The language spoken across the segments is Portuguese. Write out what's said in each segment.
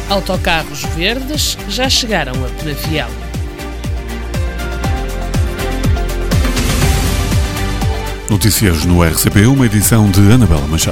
Autocarros verdes já chegaram a Penafiel. Notícias no RCP, uma edição de Anabela Machado.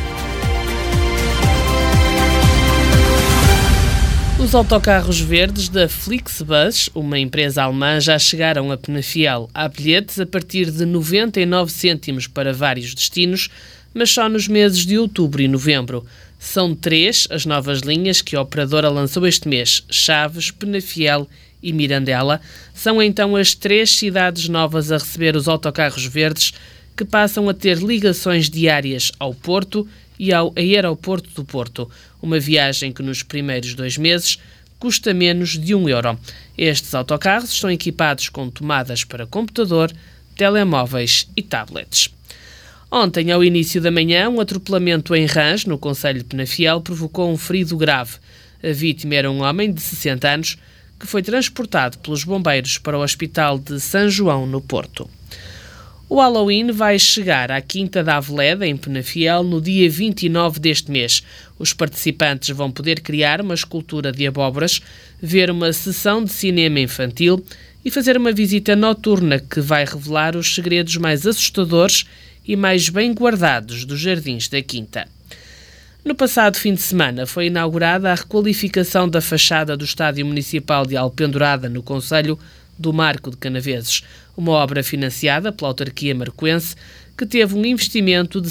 Os autocarros verdes da Flixbus, uma empresa alemã, já chegaram a Penafiel. Há bilhetes a partir de 99 cêntimos para vários destinos, mas só nos meses de outubro e novembro. São 3 as novas linhas que a operadora lançou este mês: Chaves, Penafiel e Mirandela. São então as 3 cidades novas a receber os autocarros verdes, que passam a ter ligações diárias ao Porto e ao Aeroporto do Porto. Uma viagem que nos primeiros 2 meses custa menos de €1. Estes autocarros estão equipados com tomadas para computador, telemóveis e tablets. Ontem, ao início da manhã, um atropelamento em Rãs, no concelho de Penafiel, provocou um ferido grave. A vítima era um homem de 60 anos que foi transportado pelos bombeiros para o Hospital de São João, no Porto. O Halloween vai chegar à Quinta da Aveleda, em Penafiel, no dia 29 deste mês. Os participantes vão poder criar uma escultura de abóboras, ver uma sessão de cinema infantil e fazer uma visita noturna que vai revelar os segredos mais assustadores e mais bem guardados dos jardins da Quinta. No passado fim de semana foi inaugurada a requalificação da fachada do Estádio Municipal de Alpendurada, no concelho do Marco de Canaveses, uma obra financiada pela autarquia marcoense que teve um investimento de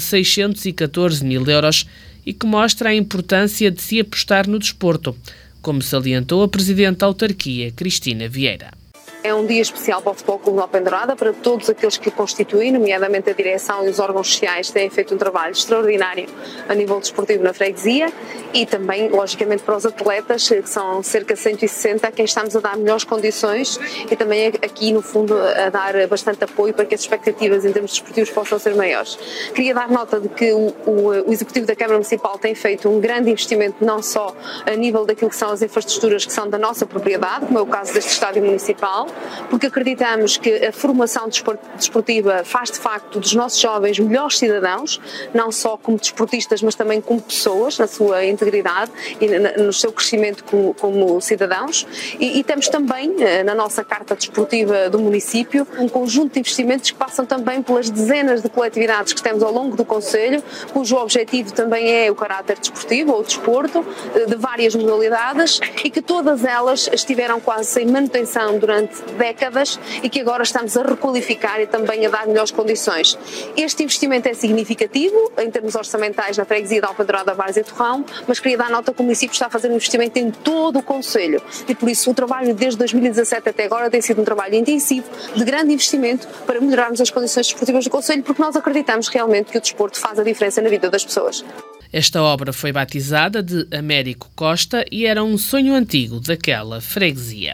614 mil euros e que mostra a importância de se apostar no desporto, como salientou a presidente da autarquia, Cristina Vieira. É um dia especial para o Futebol Clube de Alpendurada, para todos aqueles que o constituem, nomeadamente a direção e os órgãos sociais têm feito um trabalho extraordinário a nível desportivo na freguesia e também, logicamente, para os atletas, que são cerca de 160, a quem estamos a dar melhores condições e também aqui, no fundo, a dar bastante apoio para que as expectativas em termos desportivos possam ser maiores. Queria dar nota de que o Executivo da Câmara Municipal tem feito um grande investimento, não só a nível daquilo que são as infraestruturas que são da nossa propriedade, como é o caso deste estádio municipal, porque acreditamos que a formação desportiva faz de facto dos nossos jovens melhores cidadãos, não só como desportistas, mas também como pessoas, na sua integridade e no seu crescimento como cidadãos. E temos também na nossa carta desportiva do município um conjunto de investimentos que passam também pelas dezenas de coletividades que temos ao longo do concelho, cujo objetivo também é o caráter desportivo ou desporto, de várias modalidades, e que todas elas estiveram quase sem manutenção durante décadas e que agora estamos a requalificar e também a dar melhores condições. Este investimento é significativo em termos orçamentais na freguesia de Alpendurada, Várzea e Torrão, mas queria dar nota que o município está a fazer um investimento em todo o concelho e por isso o trabalho desde 2017 até agora tem sido um trabalho intensivo, de grande investimento para melhorarmos as condições desportivas do concelho, porque nós acreditamos realmente que o desporto faz a diferença na vida das pessoas. Esta obra foi batizada de Américo Costa e era um sonho antigo daquela freguesia.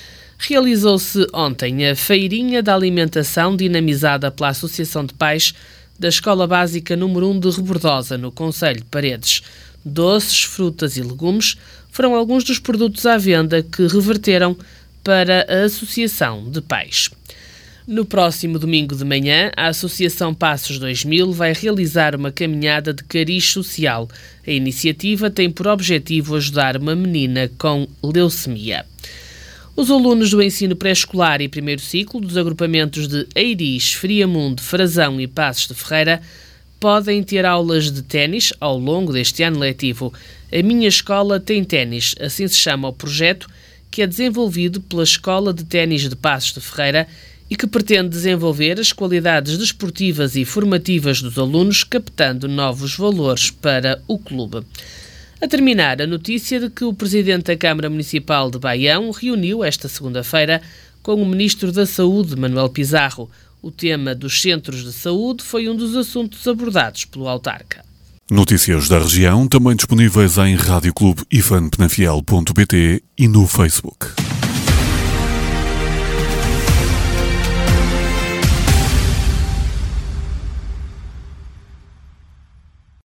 Realizou-se ontem a Feirinha da Alimentação, dinamizada pela Associação de Pais da Escola Básica número 1 de Rebordosa, no concelho de Paredes. Doces, frutas e legumes foram alguns dos produtos à venda que reverteram para a Associação de Pais. No próximo domingo de manhã, a Associação Passos 2000 vai realizar uma caminhada de cariz social. A iniciativa tem por objetivo ajudar uma menina com leucemia. Os alunos do ensino pré-escolar e primeiro ciclo dos agrupamentos de Eiris, Friamundo, Frazão e Passos de Ferreira podem ter aulas de ténis ao longo deste ano letivo. A Minha Escola Tem Ténis, assim se chama o projeto, que é desenvolvido pela Escola de Ténis de Passos de Ferreira e que pretende desenvolver as qualidades desportivas e formativas dos alunos, captando novos valores para o clube. A terminar, a notícia de que o Presidente da Câmara Municipal de Baião reuniu esta segunda-feira com o Ministro da Saúde, Manuel Pizarro. O tema dos centros de saúde foi um dos assuntos abordados pelo autarca. Notícias da região, também disponíveis em radioclubeifanpenafiel.pt e no Facebook.